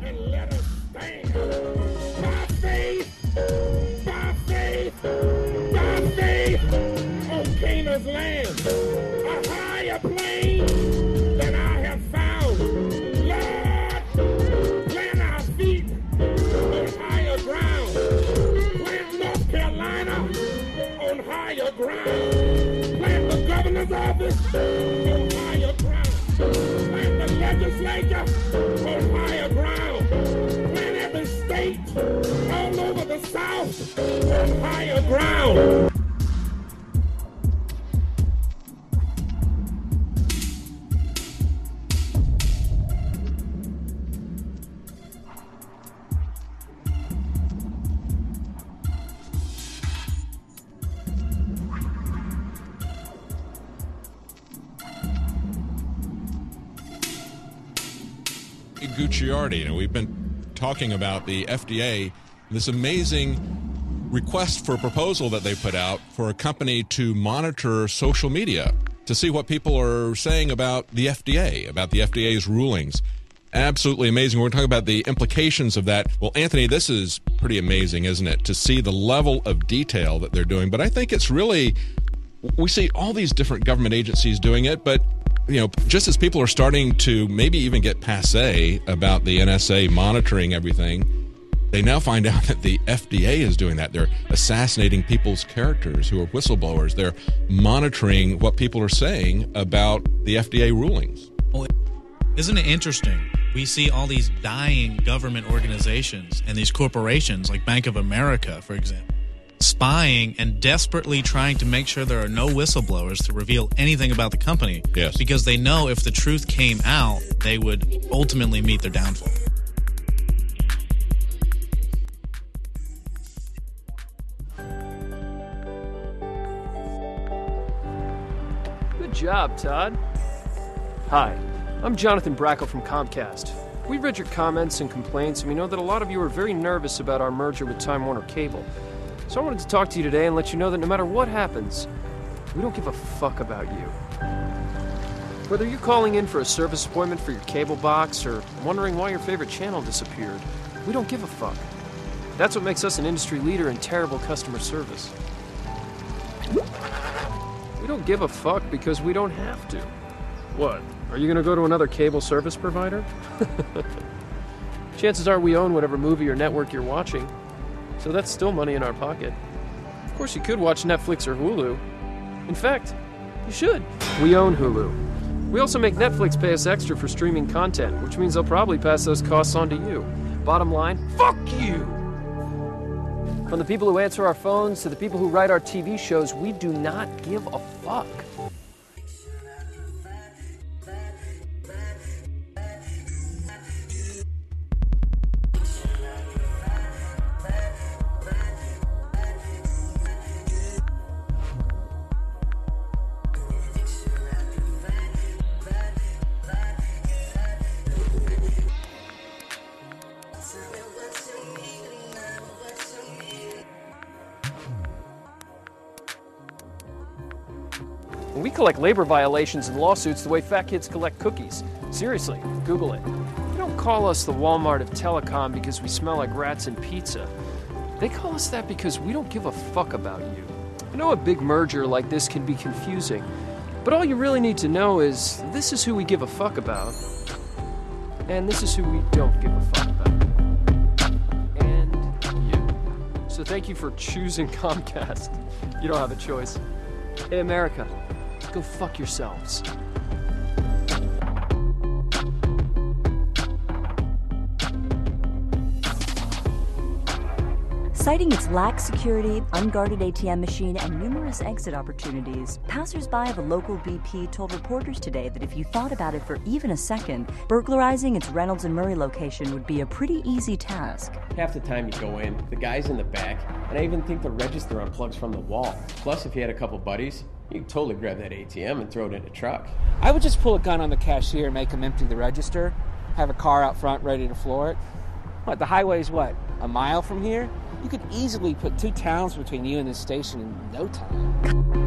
and let us stand. By faith, by faith, by faith, on Canaan's land, a higher plane than I have found. Lord, plant our feet on higher ground. Plant North Carolina on higher ground. Plant the governor's office on higher ground. Plant the legislature on higher ground. Plant every state all over the South on higher ground. Gucciardi, we've been talking about the FDA, this amazing request for a proposal that they put out for a company to monitor social media to see what people are saying about the FDA, about the FDA's rulings. Absolutely amazing. We're talking about the implications of that. Well, Anthony, this is pretty amazing, isn't it, to see the level of detail that they're doing. But I think it's really, we see all these different government agencies doing it, but just as people are starting to maybe even get passé about the NSA monitoring everything, they now find out that the FDA is doing that. They're assassinating people's characters who are whistleblowers. They're monitoring what people are saying about the FDA rulings. Well, isn't it interesting? We see all these dying government organizations and these corporations like Bank of America, for example, spying and desperately trying to make sure there are no whistleblowers to reveal anything about the company. Yes. Because they know if the truth came out, they would ultimately meet their downfall. Good job, Todd. Hi, I'm Jonathan Brackle from Comcast. We read your comments and complaints, and we know that a lot of you are very nervous about our merger with Time Warner Cable. So I wanted to talk to you today and let you know that no matter what happens, we don't give a fuck about you. Whether you're calling in for a service appointment for your cable box or wondering why your favorite channel disappeared, we don't give a fuck. That's what makes us an industry leader in terrible customer service. We don't give a fuck because we don't have to. What? Are you gonna go to another cable service provider? Chances are we own whatever movie or network you're watching. So that's still money in our pocket. Of course, you could watch Netflix or Hulu. In fact, you should. We own Hulu. We also make Netflix pay us extra for streaming content, which means they'll probably pass those costs on to you. Bottom line, fuck you! From the people who answer our phones to the people who write our TV shows, we do not give a fuck. We collect labor violations and lawsuits the way fat kids collect cookies. Seriously, Google it. They don't call us the Walmart of telecom because we smell like rats and pizza. They call us that because we don't give a fuck about you. I know a big merger like this can be confusing, but all you really need to know is this is who we give a fuck about, and this is who we don't give a fuck about. And you. So thank you for choosing Comcast. You don't have a choice. Hey, America. Go fuck yourselves. Citing its lax security, unguarded ATM machine, and numerous exit opportunities, passersby of a local BP told reporters today that if you thought about it for even a second, burglarizing its Reynolds and Murray location would be a pretty easy task. Half the time you go in, the guy's in the back, and I even think the register unplugs from the wall. Plus, if you had a couple buddies, you could totally grab that ATM and throw it in a truck. I would just pull a gun on the cashier and make him empty the register, have a car out front ready to floor it. What, the highway's what, a mile from here? You could easily put 2 towns between you and this station in no time.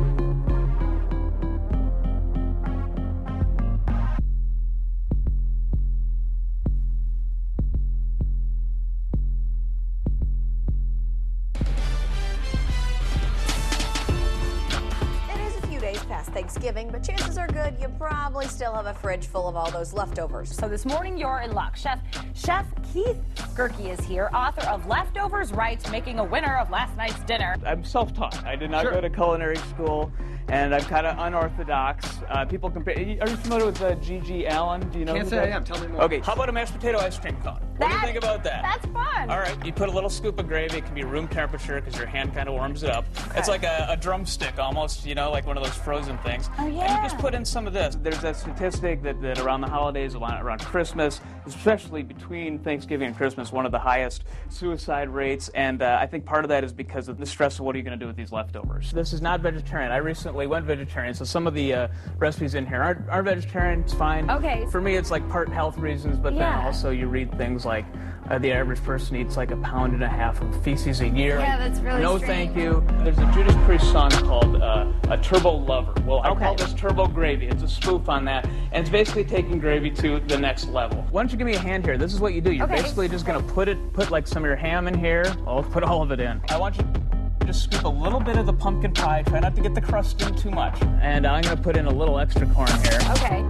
Thanksgiving, but chances are good you probably still have a fridge full of all those leftovers. So this morning, you're in luck. Chef Keith Gerke is here, author of Leftovers Right, making a winner of last night's dinner. I'm self-taught. I did not go to culinary school, and I'm kind of unorthodox. People compare. Are you familiar with G.G. Allen? Do you know? Can't say I am. Tell me more. Okay. How about a mashed potato ice cream cone? What do you think about that? That's fun. All right. You put a little scoop of gravy. It can be room temperature because your hand kind of warms it up. Okay. It's like a drumstick almost, like one of those frozen things. Oh, yeah. And you just put in some of this. There's that statistic that around the holidays, around Christmas, especially between Thanksgiving and Christmas, one of the highest suicide rates. And I think part of that is because of the stress of what are you going to do with these leftovers. This is not vegetarian. I recently went vegetarian, so some of the recipes in here aren't vegetarian. It's fine. Okay. For me, it's like part health reasons, but then also you read things like the average person eats like 1.5 pounds of feces a year. Yeah, that's really No, strange. thank you. There's a Judas Priest song called A Turbo Lover. Well, I call this Turbo Gravy. It's a spoof on that, and it's basically taking gravy to the next level. Why don't you give me a hand here? This is what you do. You're basically just going to put like some of your ham in here. I'll put all of it in. I want you to just scoop a little bit of the pumpkin pie. Try not to get the crust in too much. And I'm going to put in a little extra corn here. Okay.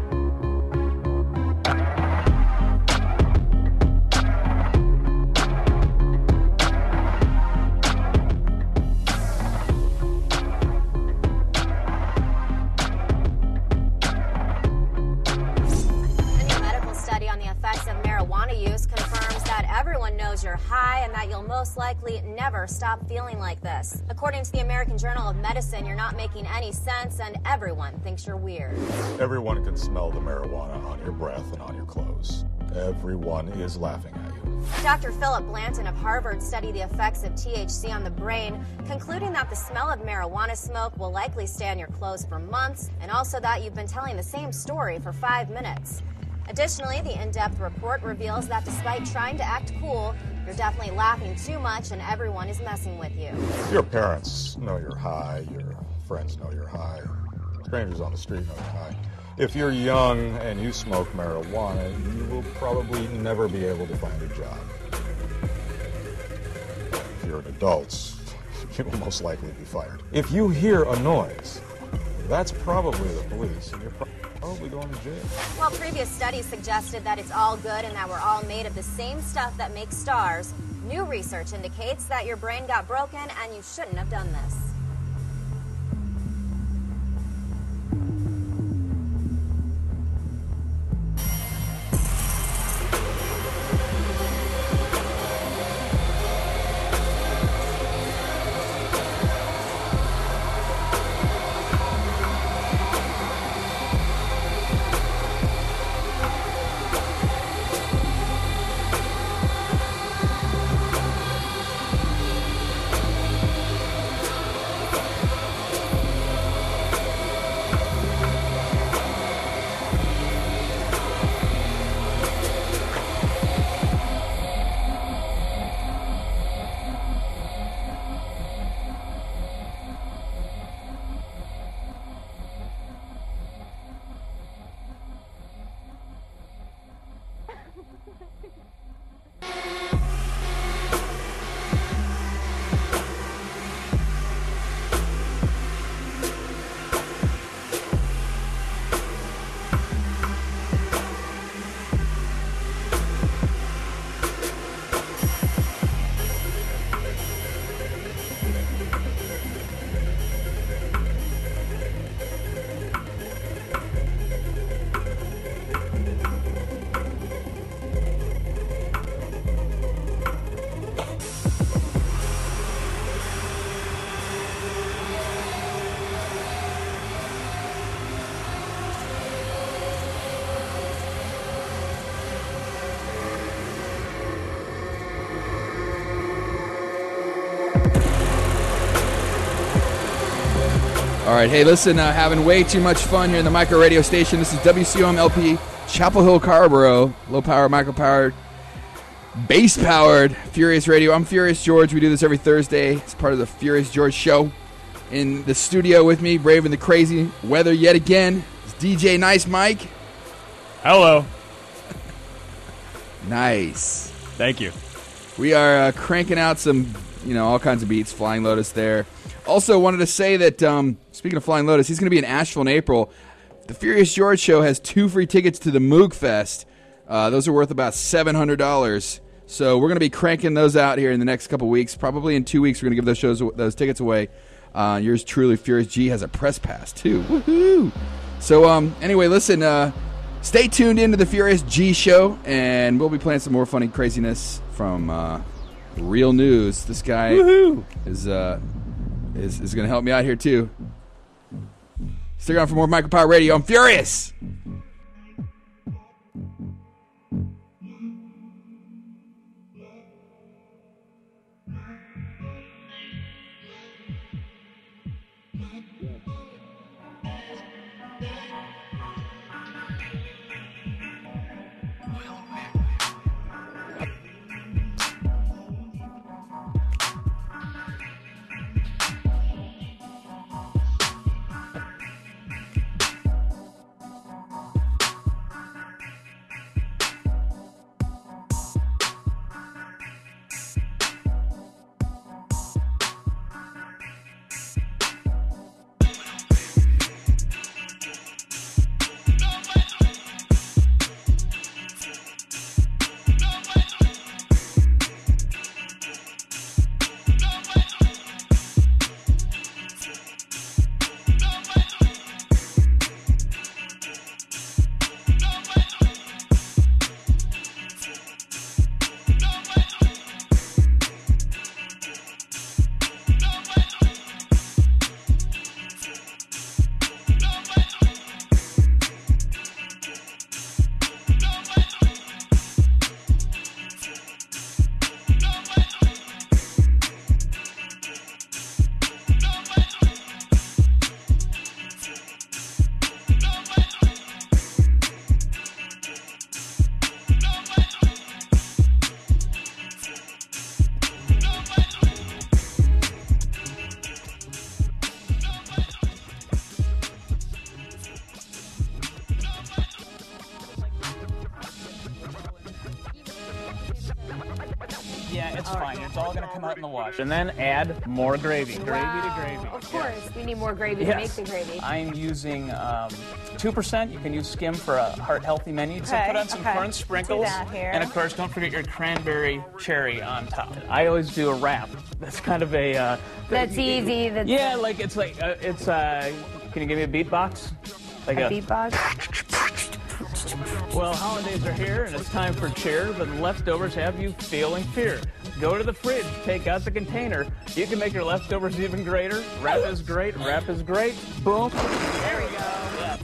Everyone knows you're high and that you'll most likely never stop feeling like this. According to the American Journal of Medicine, you're not making any sense and everyone thinks you're weird. Everyone can smell the marijuana on your breath and on your clothes. Everyone is laughing at you. Dr. Philip Blanton of Harvard studied the effects of THC on the brain, concluding that the smell of marijuana smoke will likely stay on your clothes for months, and also that you've been telling the same story for 5 minutes. Additionally, the in-depth report reveals that despite trying to act cool, you're definitely laughing too much and everyone is messing with you. Your parents know you're high. Your friends know you're high. Strangers on the street know you're high. If you're young and you smoke marijuana, you will probably never be able to find a job. If you're an adult, you will most likely be fired. If you hear a noise, that's probably the police, and you're probably going to jail. While previous studies suggested that it's all good and that we're all made of the same stuff that makes stars, new research indicates that your brain got broken and you shouldn't have done this. All right, hey, listen, having way too much fun here in the micro radio station. This is WCOM LP, Chapel Hill, Carrboro, low power, micro powered, bass powered, Furious Radio. I'm Furious George. We do this every Thursday. It's part of the Furious George show. In the studio with me, brave and the crazy weather yet again, is DJ Nice Mike. Hello. Nice. Thank you. We are cranking out some, all kinds of beats. Flying Lotus there. Also, wanted to say that, speaking of Flying Lotus, he's going to be in Asheville in April. The Furious George Show has 2 free tickets to the Moog Fest. Those are worth about $700. So we're going to be cranking those out here in the next couple weeks. Probably in 2 weeks, we're going to give those tickets away. Yours truly, Furious G, has a press pass, too. Woohoo! So, anyway, listen, stay tuned into the Furious G Show, and we'll be playing some more funny craziness from real news. This guy is going to help me out here, too. Stick around for more Micropower Radio. I'm Furious! Yeah, it's fine. It's all going to come out in the wash. And then add more gravy. Gravy to gravy. Of course. We need more gravy to make the gravy. I'm using 2%. You can use skim for a heart-healthy menu. So put on some corn sprinkles. And, of course, don't forget your cranberry cherry on top. I always do a wrap. That's kind of a... that's easy. Yeah, like it's like... can you give me a beatbox? Like a beatbox? Well, holidays are here, and it's time for cheer, but the leftovers have you feeling fear. Go to the fridge, take out the container. You can make your leftovers even greater. Wrap is great, wrap is great. Boom. There we go. Yeah.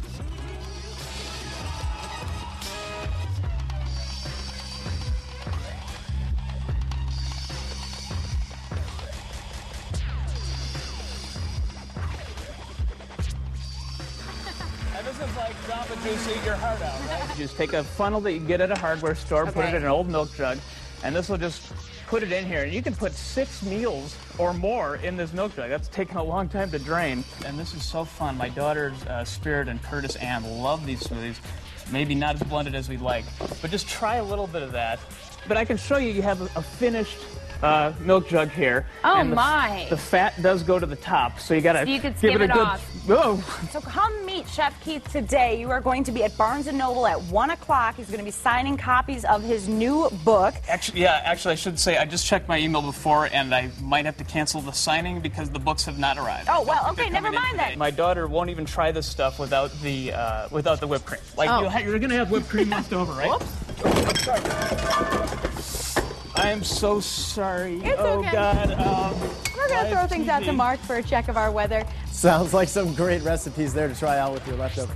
This is like Jamba Juice, eat your heart out, right? Just take a funnel that you get at a hardware store, put it in an old milk jug, and this will just put it in here. And you can put 6 meals or more in this milk jug. That's taken a long time to drain. And this is so fun. My daughters, Spirit and Curtis Ann, love these smoothies. Maybe not as blended as we'd like, but just try a little bit of that. But I can show you, you have a finished milk jug here. Oh, and my. The fat does go to the top, so you got to you could give it a good... off. Oh. So come meet Chef Keith today. You are going to be at Barnes & Noble at 1 o'clock. He's going to be signing copies of his new book. Actually, I should say I just checked my email before, and I might have to cancel the signing because the books have not arrived. Oh, well, okay, never mind then. My daughter won't even try this stuff without the whipped cream. Like, you're going to have whipped cream left over, right? Whoops. Sorry. I am so sorry. It's okay. God. We're going to throw things out to Mark for a check of our weather. Sounds like some great recipes there to try out with your leftovers.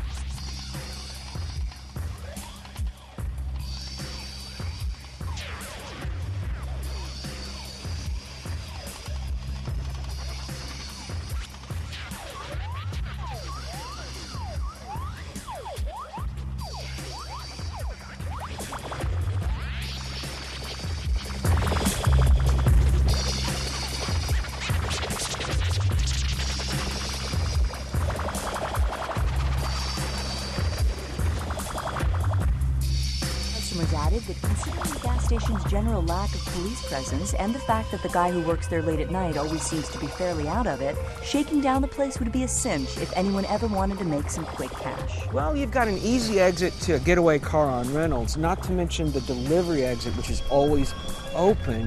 station's general lack of police presence and the fact that the guy who works there late at night always seems to be fairly out of it, shaking down the place would be a cinch if anyone ever wanted to make some quick cash. Well, you've got an easy exit to a getaway car on Reynolds, not to mention the delivery exit, which is always open.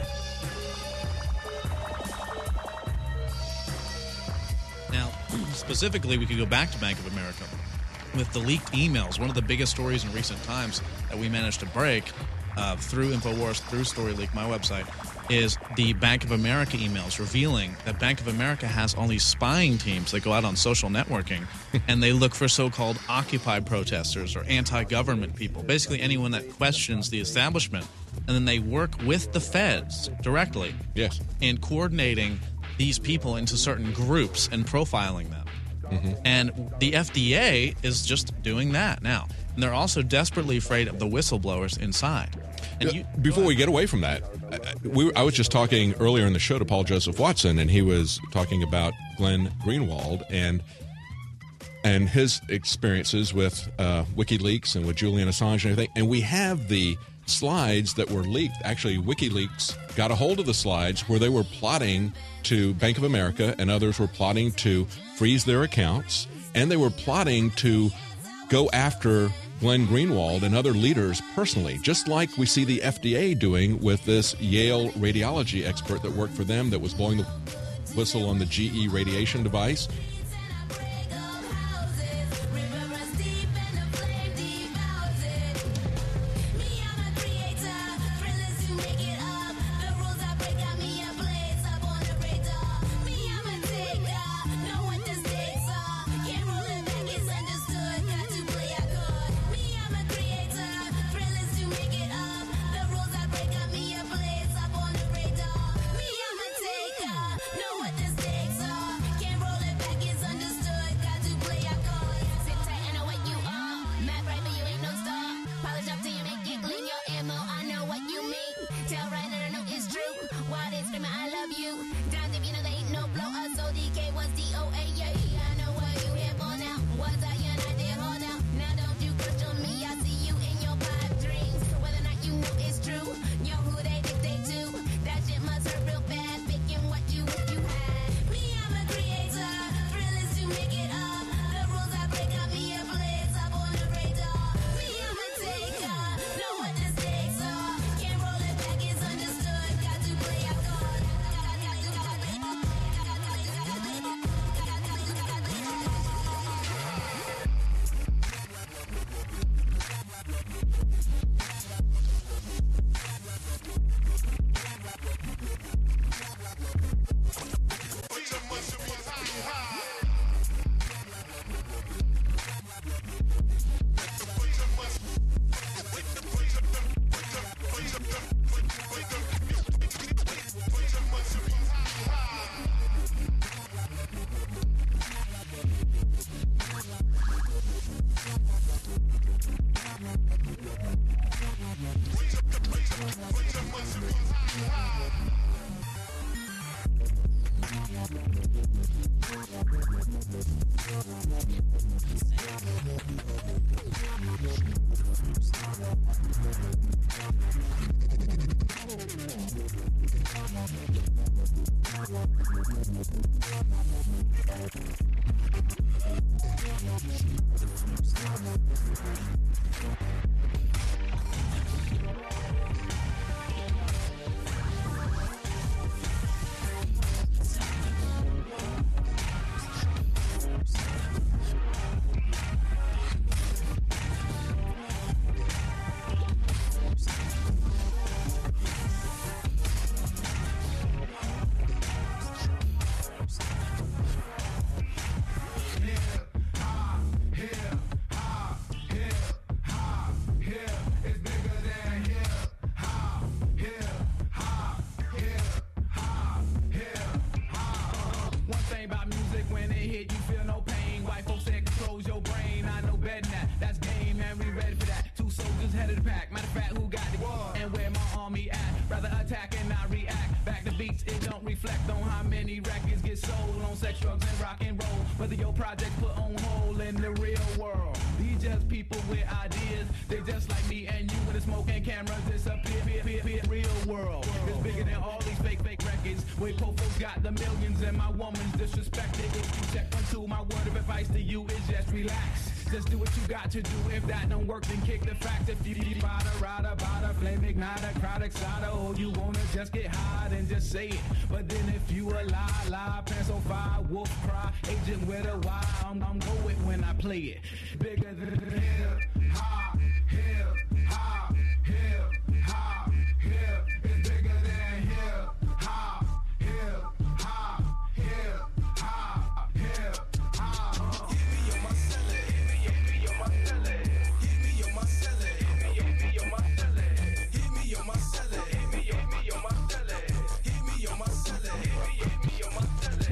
Now, specifically, we could go back to Bank of America. With the leaked emails, one of the biggest stories in recent times that we managed to break through InfoWars, through StoryLeak, my website, is the Bank of America emails revealing that Bank of America has all these spying teams that go out on social networking and they look for so-called Occupy protesters or anti-government people, basically anyone that questions the establishment, and then they work with the feds directly in coordinating these people into certain groups and profiling them. And the FDA is just doing that now. And they're also desperately afraid of the whistleblowers inside. And before we get away from that, I was just talking earlier in the show to Paul Joseph Watson, and he was talking about Glenn Greenwald and his experiences with WikiLeaks and with Julian Assange and everything. And we have the slides that were leaked. Actually, WikiLeaks got a hold of the slides where they were plotting to Bank of America and others were plotting to freeze their accounts, and they were plotting to go after Glenn Greenwald and other leaders personally, just like we see the FDA doing with this Yale radiology expert that worked for them that was blowing the whistle on the GE radiation device. reflect on how many records get sold on sex, drugs, and rock and roll. Whether your project put on hold in the real world. These just people with ideas. They just like me and you when the smoke and cameras disappear. Real world. It's bigger than all these fake records. Where poor folks got the millions and my woman's disrespected. If you check 1, 2, my word of advice to you is just relax. Just do what you got to do. If that don't work, then kick the fact. If you ride a flame igniter, crowd exciter, or you wanna just get high, then just say it. But then if you a lie, pants on fire, wolf cry, agent with a Y, I'm go it when I play it. Bigger than hip hop, hip hop, hip hop, hip. It's bigger than hip hop, hip hop, hip hop, hip hop. Hit me on my cellar, hit me on my cellar, hit me on my cellar, hit me on my cellar, hit me on my cellar, hit me on my cellar, hit me on my cellar, hit me on my cellar.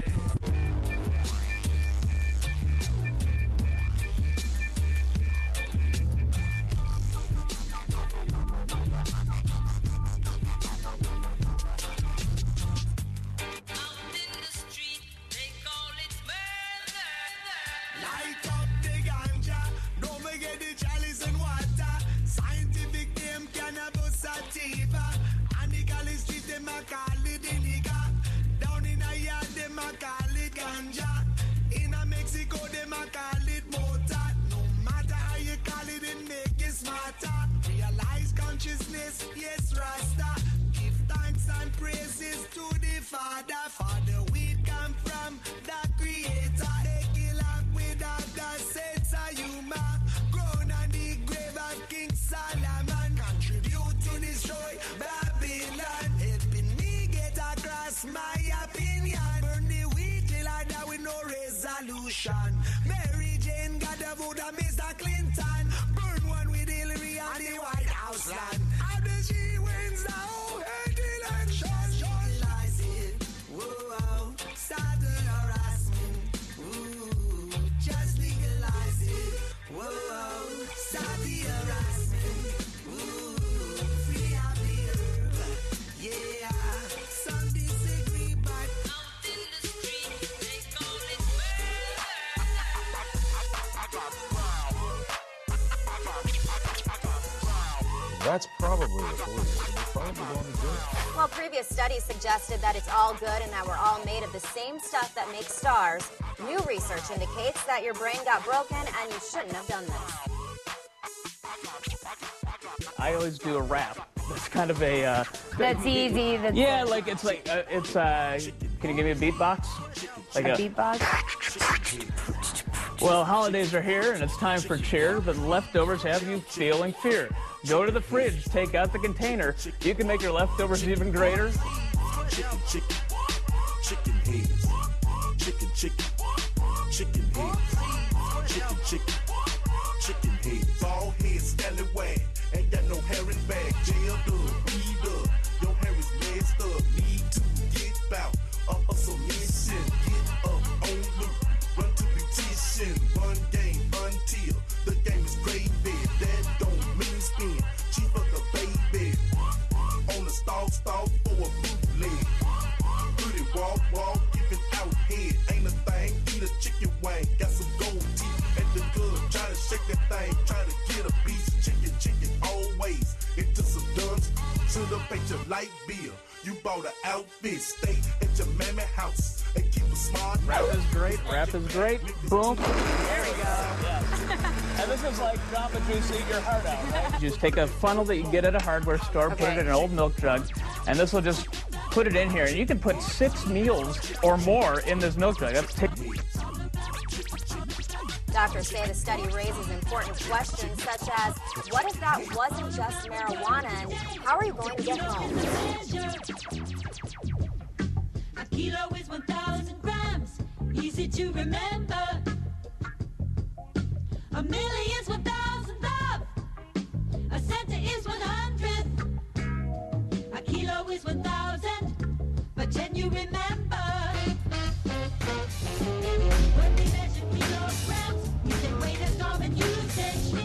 Light up the ganja, don't forget the chalice and water. Scientific name cannabis sativa. And the Cali street them a call it indica. Down in a yard them a call it ganja. In a Mexico them a call it mota. No matter how you call it, it make it smarter. Realize consciousness, yes Rasta. Give thanks and praises to the Father. For the weed come from the Creator. Without sense of humor, grown on the grave of King Solomon, contribute to destroy Babylon, helping me get across my opinion. Burn the weed till I die with no resolution. Mary Jane got the vote of Mr. Clinton. Burn one with Hillary on the White House land. After she wins the whole election, realize it. Whoa, start the harassment. Just legalize it. Whoa, stop the harassment. Ooh, free up the herb. Yeah, some disagree, but out in the street, they call it murder. That's probably the police. They're probably going to jail. Well, previous studies suggested that it's all good and that we're all made of the same stuff that makes stars. New research indicates that your brain got broken and you shouldn't have done this. I always do a rap. That's kind of a... That's easy. That's yeah, like it's like, can you give me a beatbox? Like a beatbox? Well, holidays are here and it's time for cheer, but leftovers have you feeling fear. Go to the fridge, take out the container. You can make your leftovers even greater. Chicken heads. Chicken heads. Chicken heads. Bald head, scallywag. Ain't got no hair in bag. Jailed up, beat up. Your hair is messed up. Need to get out. A hustle mission. Get up on loop. Run to beautician. Run game until the game is gravy. That don't mean spin. Chief of the baby. On the stalk for a bootleg. Pretty walk, giving out head. Ain't a thing, eat a chicken wing. Got some gold teeth at the club. Try to shake that thing, try to get a piece. Chicken, always. Into some duns. Should have paid your light bill. You bought an outfit, stay at your mammy house. And keep a smart. Rap is great. Boom. There we go. Yes. And this is like Jamba Juice, eat your heart out, right? You just take a funnel that you get at a hardware store, put it in an old milk jug, and this will just put it in here. And you can put 6 meals or more in this milk jug. Doctors say the study raises important questions such as, what if that wasn't just marijuana and how are you going to get home? A kilo is 1,000 grams, easy to remember. A million's 1,000 love, a center is 100. A kilo is 1,000, but can you remember? When we measure kilograms, using weight as common usage.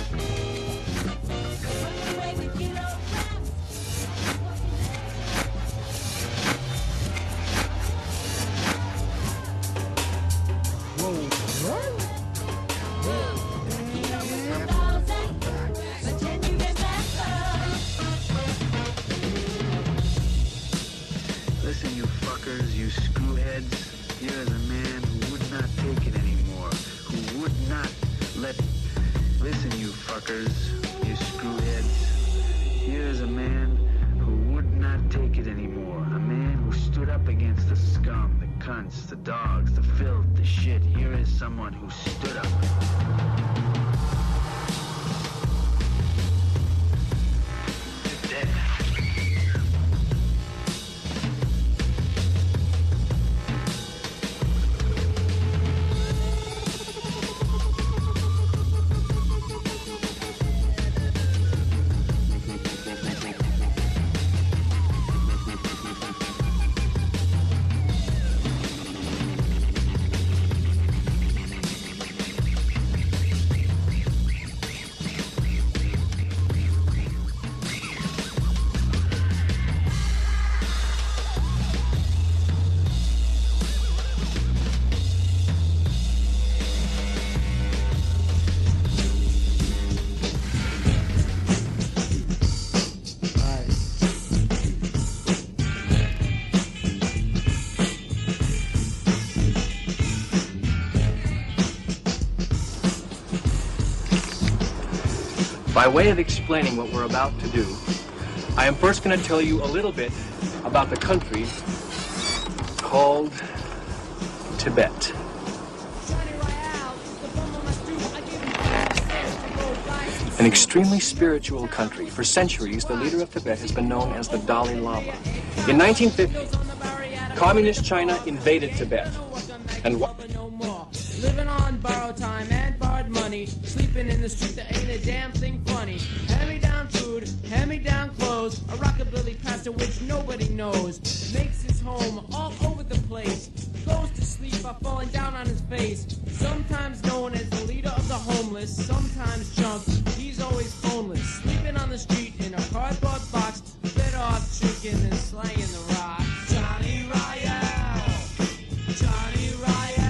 When we weigh with kilograms, Listen, you fuckers, you screwheads. Here is a man who would not take it anymore. Who would not let... Listen, you fuckers, you screwheads. Here is a man who would not take it anymore. A man who stood up against the scum, the cunts, the dogs, the filth, the shit. Here is someone who stood up. By way of explaining what we're about to do, I am first going to tell you a little bit about the country called Tibet. An extremely spiritual country. For centuries, the leader of Tibet has been known as the Dalai Lama. In 1950, Communist China invaded Tibet. And living on borrowed time and borrowed money, sleeping in the street, there ain't a damn thing funny. Hand-me-down food, hand-me-down clothes, a rockabilly pastor which nobody knows, makes his home all over the place, goes to sleep by falling down on his face, sometimes known as the leader of the homeless, sometimes junk, he's always phoneless, sleeping on the street in a cardboard box, better off drinking than slaying the rock. Johnny Royale, Johnny Royale.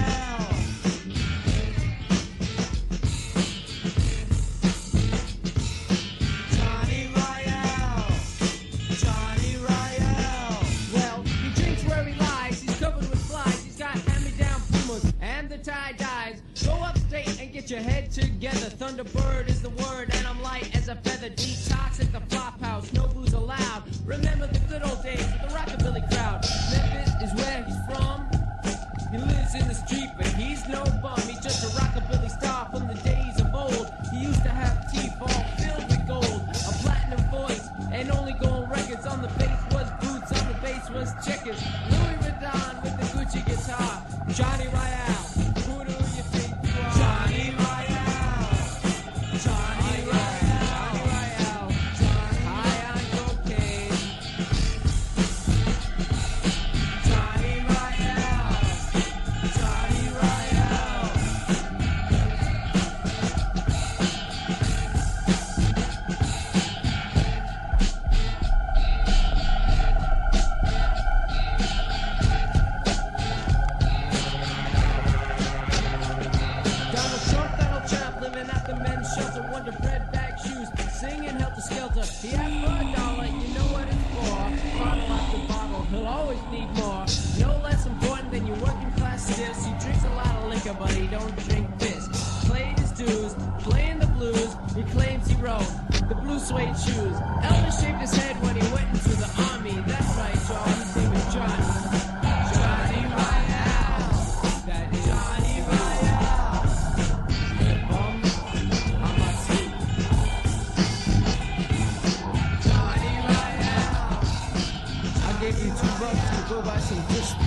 Get your head together, Thunderbird is the word, and I'm light as a feather. Detox at the flop house, no booze allowed. Remember the good old days with the rockabilly crowd. Memphis is where he's from. He lives in the street, but he's no bum. He's just a rockabilly star from the days of old. He used to have teeth all filled with gold, a platinum voice, and only gold records. On the bass was boots, on the bass was chickens. Louis Vuitton with the Gucci guitar. Johnny Royale. But he don't drink piss. Played his dues, playing the blues. He claims he rode the blue suede shoes. Elvis shaved his head when he went into the army. That's right, y'all. His name is Johnny. Johnny Royale. That is Johnny Royale. Bum on my seat. Johnny Royale. I gave you $2 to go buy some whiskey.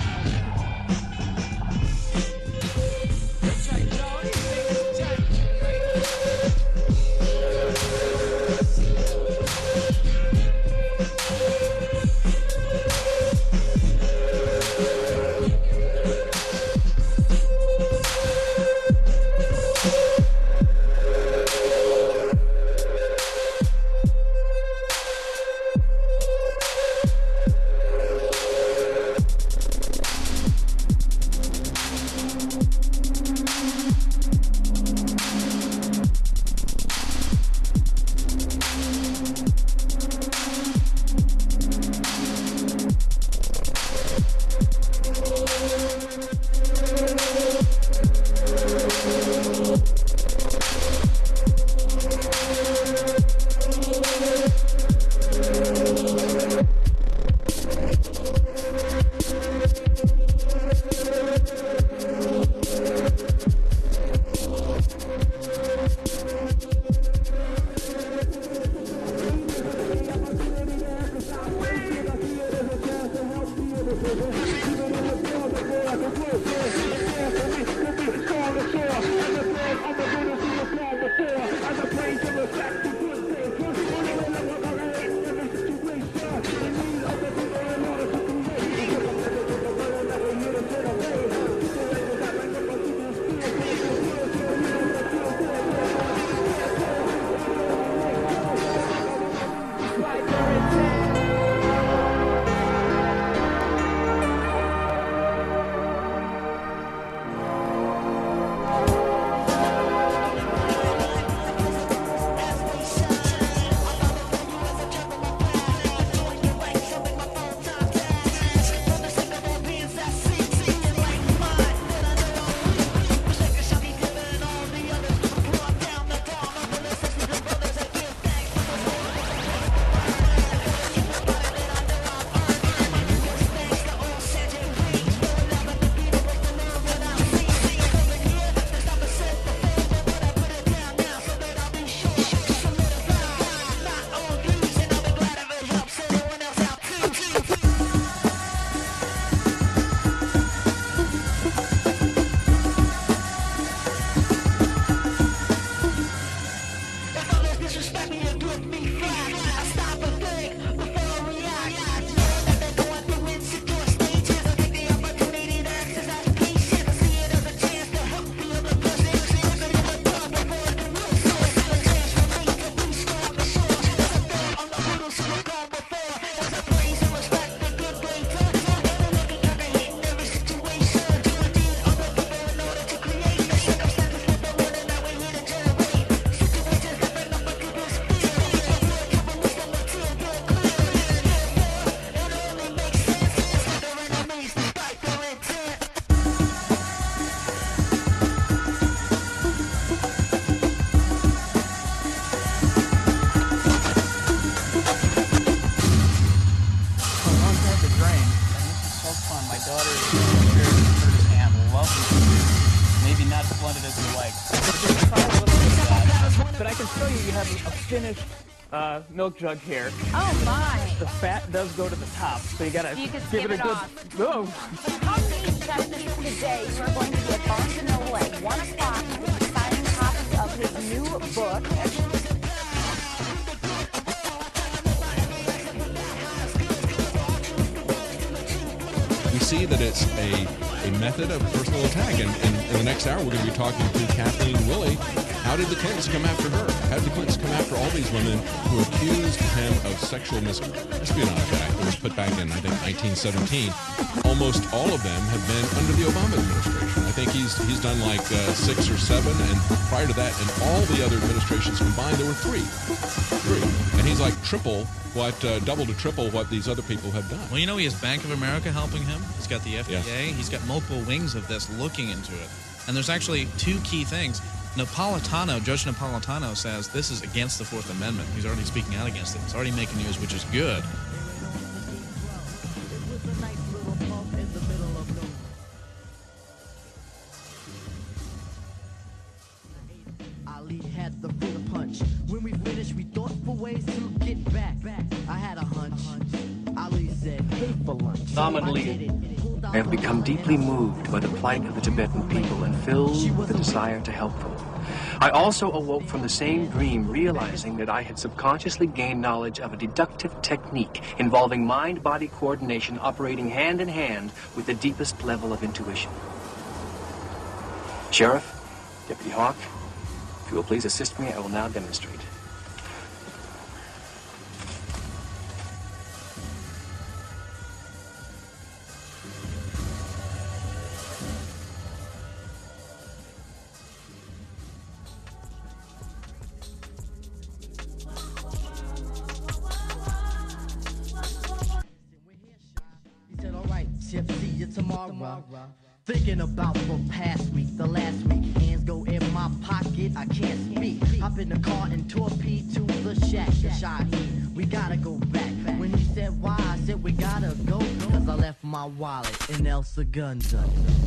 drain. And this is so fun. My daughter is Curtis Aunt. Lovely. Maybe not as blended as you like. Just try a little bit of that. But I can show you have a finished milk jug here. Oh my! The fat does go to the top, so you gotta give it a good. Oh. Coffee Chef Keith today. You are going to be at Barnes & Noble at 1 o'clock signing copies of his new book. We see that it's a method of personal attack, and in the next hour we're going to be talking to Kathleen Willey. How did the Clintons come after her? How did the Clintons come after all these women who accused him of sexual espionage act that was put back in, I think, 1917? Almost all of them have been under the Obama administration. I think he's done like 6 or 7, and prior to that, in all the other administrations combined, there were 3. And he's like double to triple what these other people have done. Well, you know, he has Bank of America helping him. He's got the FDA. Yes. He's got multiple wings of this looking into it. And there's actually 2 key things. Judge Napolitano says this is against the Fourth Amendment. He's already speaking out against it. He's already making news, which is good. Ali had the finger punch. When we finished, we thought for ways to get back. I had a hunch. Ali said, "Hey for lunch." I have become deeply moved by the plight of the Tibetan people and filled with the desire to help them. I also awoke from the same dream, realizing that I had subconsciously gained knowledge of a deductive technique involving mind-body coordination operating hand in hand with the deepest level of intuition. Sheriff, Deputy Hawk, if you will please assist me, I will now demonstrate. See you tomorrow. Thinking about the past week, the last week. Hands go in my pocket, I can't speak. Hop in the car and torpedo to the shack. The Shaheed, we gotta go back. When he said why, I said we gotta go. Cause I left my wallet in El Segundo.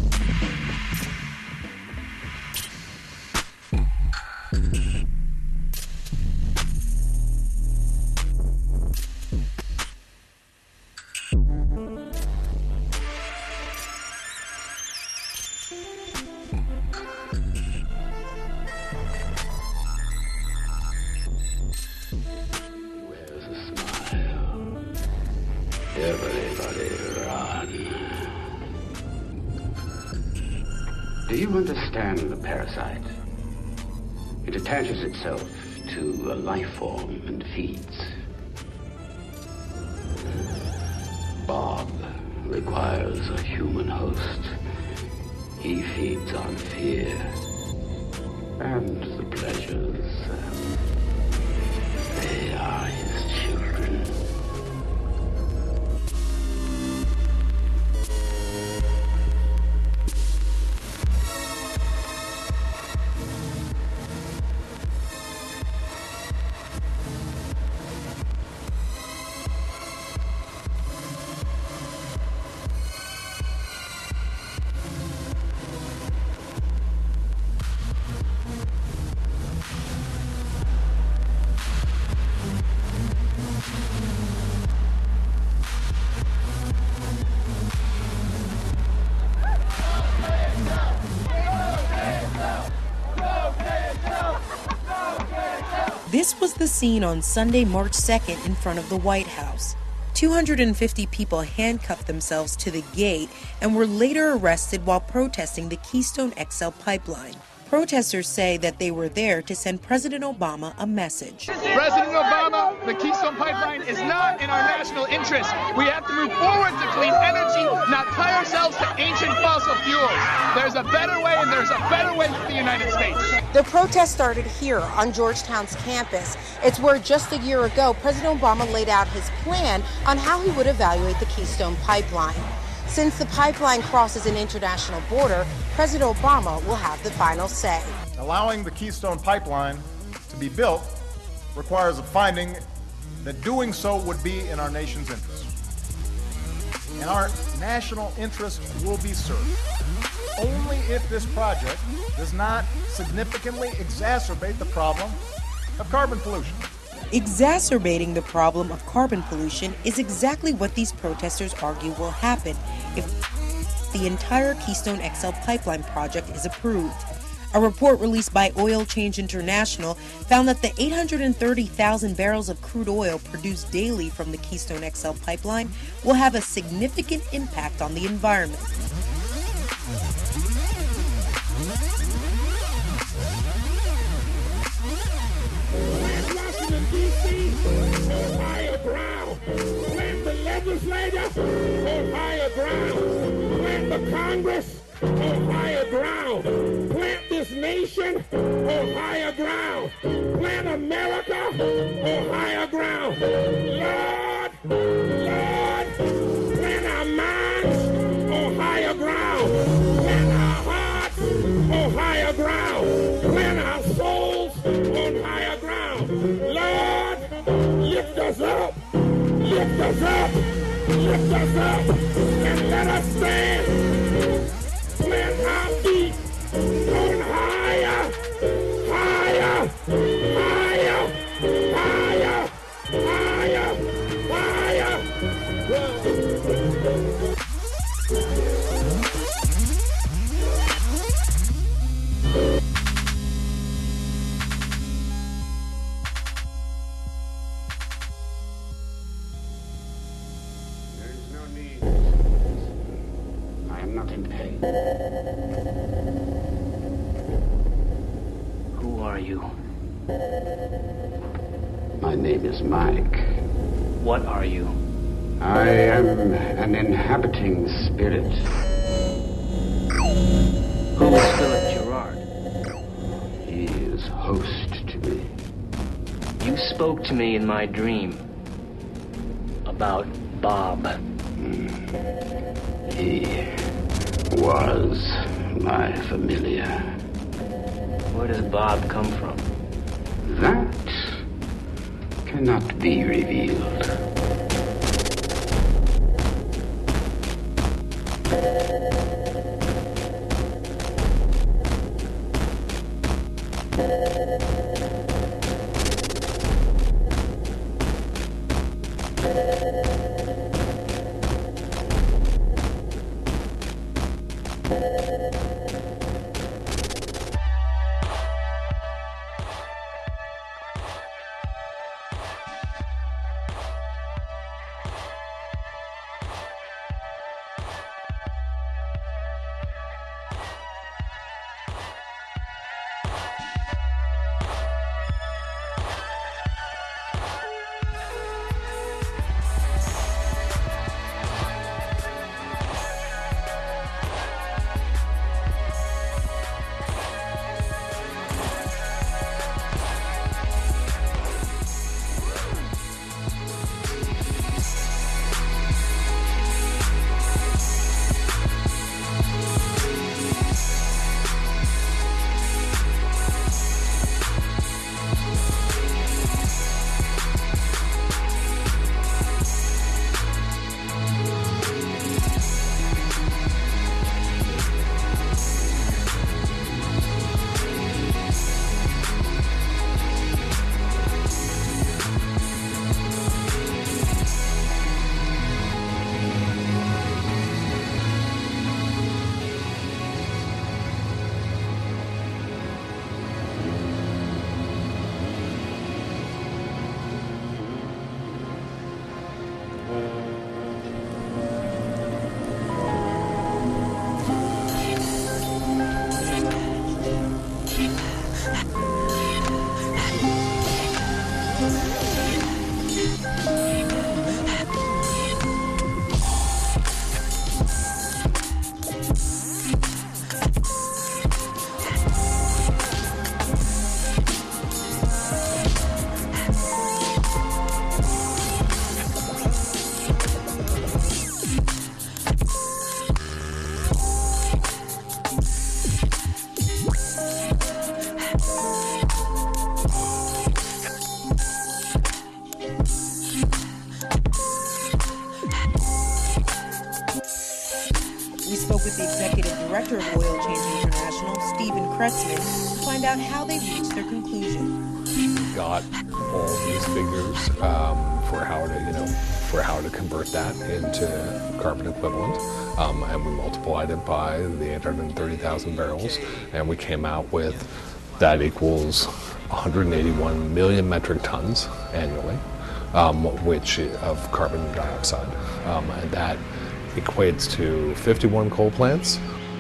Everybody run. Do you understand the parasite? It attaches itself to a life form and feeds. Bob requires a human host. He feeds on fear and the pleasures. They are his children. This was the scene on Sunday, March 2nd in front of the White House. 250 people handcuffed themselves to the gate and were later arrested while protesting the Keystone XL pipeline. Protesters say that they were there to send President Obama a message. President Obama, the Keystone Pipeline is not in our national interest. We have to move forward to clean energy, not tie ourselves to ancient fossil fuels. There's a better way, and there's a better way for the United States. The protest started here on Georgetown's campus. It's where just a year ago, President Obama laid out his plan on how he would evaluate the Keystone Pipeline. Since the pipeline crosses an international border, President Obama will have the final say. Allowing the Keystone Pipeline to be built requires a finding that doing so would be in our nation's interest. and our national interest will be served. Only if this project does not significantly exacerbate the problem of carbon pollution. Exacerbating the problem of carbon pollution is exactly what these protesters argue will happen if the entire Keystone XL pipeline project is approved. A report released by Oil Change International found that the 830,000 barrels of crude oil produced daily from the Keystone XL pipeline will have a significant impact on the environment. Washington, D.C., on higher ground. Plant the legislature on higher ground. Plant the Congress on higher ground. Plant this nation on higher ground. Plant America on higher ground. Lord, Lord, plant our minds on higher ground. Plant our hearts on higher ground. Plant our souls on higher ground. Lord, lift us up. Lift us up. Lift us up. And let us stand. Plant our feet on higher, higher, higher, higher, higher, higher. There is no need. I am not in pain. Who are you? My name is Mike. What are you? I am an inhabiting spirit. Who is Philip Gerard? He is host to me. You spoke to me in my dream about Bob. He was my familiar. Where does Bob come from? That cannot be revealed. We spoke with the executive director of Oil Change International, Stephen Kretzman, to find out how they reached their conclusion. We got all these figures for how to convert that into carbon equivalent, and we multiplied it by the 830,000 barrels, and we came out with that equals 181 million metric tons annually, which of carbon dioxide, and that equates to 51 coal plants.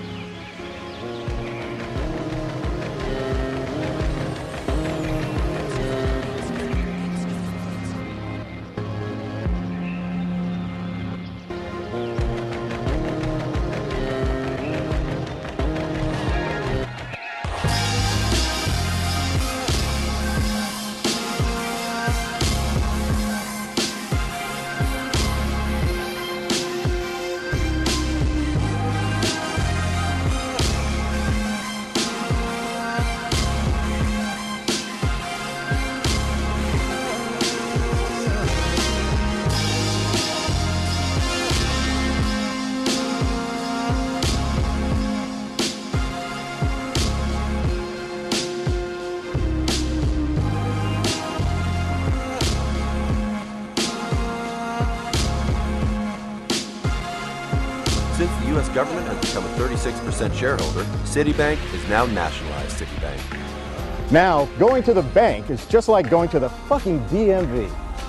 Since the U.S. government has become a 36% shareholder, Citibank is now nationalized Citibank. Now, going to the bank is just like going to the fucking DMV.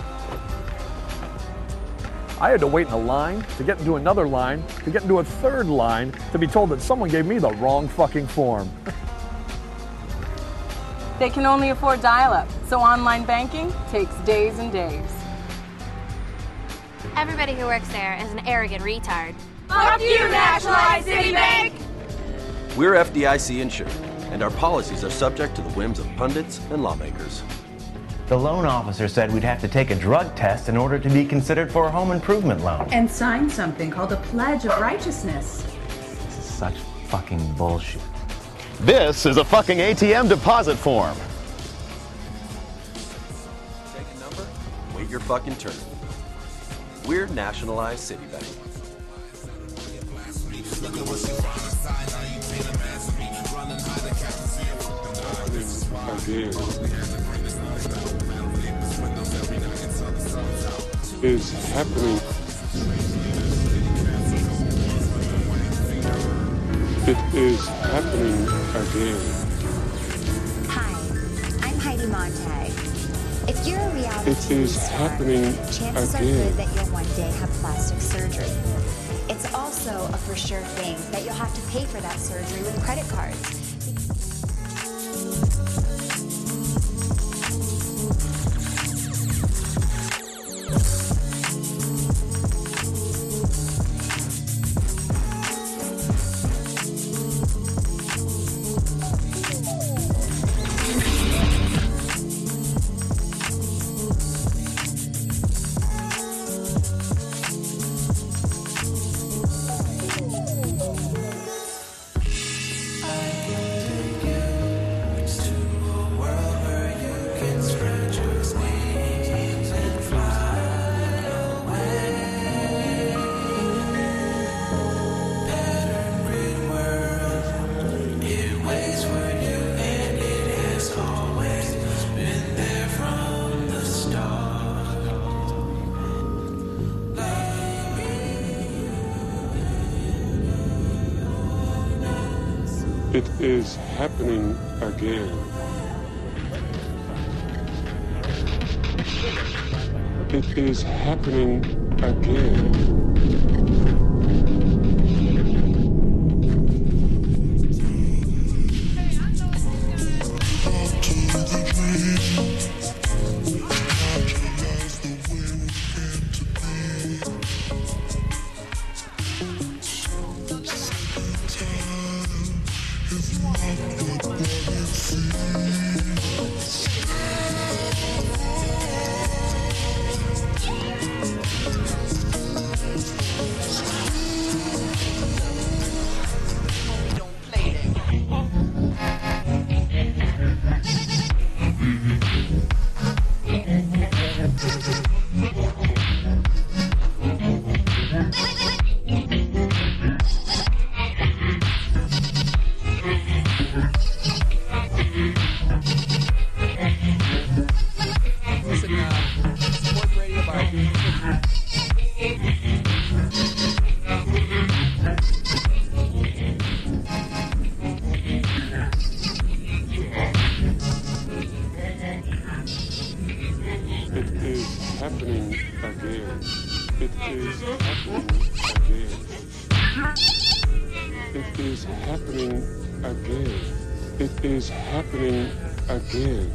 I had to wait in a line, to get into another line, to get into a third line, to be told that someone gave me the wrong fucking form. They can only afford dial-up, so online banking takes days and days. Everybody who works there is an arrogant retard. Fuck you, nationalized Citibank! We're FDIC insured, and our policies are subject to the whims of pundits and lawmakers. The loan officer said we'd have to take a drug test in order to be considered for a home improvement loan. And sign something called a Pledge of Righteousness. This is such fucking bullshit. This is a fucking ATM deposit form. Take a number, wait your fucking turn. We're nationalized Citibank. Is happening. It is happening again. Hi, I'm Heidi Montag. If you're a reality It is star, happening chances are again. good that you'll one day have plastic surgery. It's also a for sure thing that you'll have to pay for that surgery with credit cards. It is happening again. It is happening again. is happening again. It is happening again.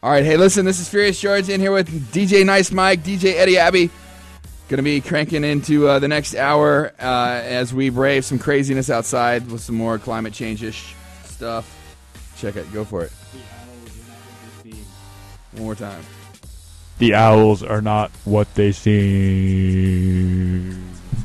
All right, hey, listen, this is Furious George in here with DJ Nice Mike, DJ Eddie Abbey. Going to be cranking into the next hour as we brave some craziness outside with some more climate change-ish stuff. Check it. Go for it. One more time. The owls are not what they seem.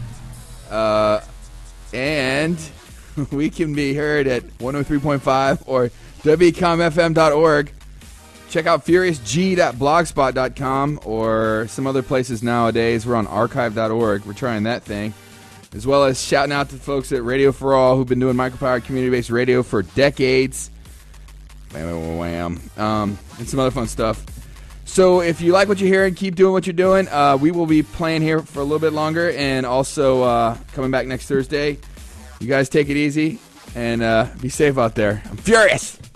And we can be heard at 103.5 or wcomfm.org. Check out furiousg.blogspot.com or some other places nowadays. We're on archive.org. We're trying that thing. As well as shouting out to the folks at Radio for All who've been doing micropowered community-based radio for decades. Wham. And some other fun stuff. So if you like what you're hearing, keep doing what you're doing. We will be playing here for a little bit longer and also coming back next Thursday. You guys take it easy and be safe out there. I'm furious.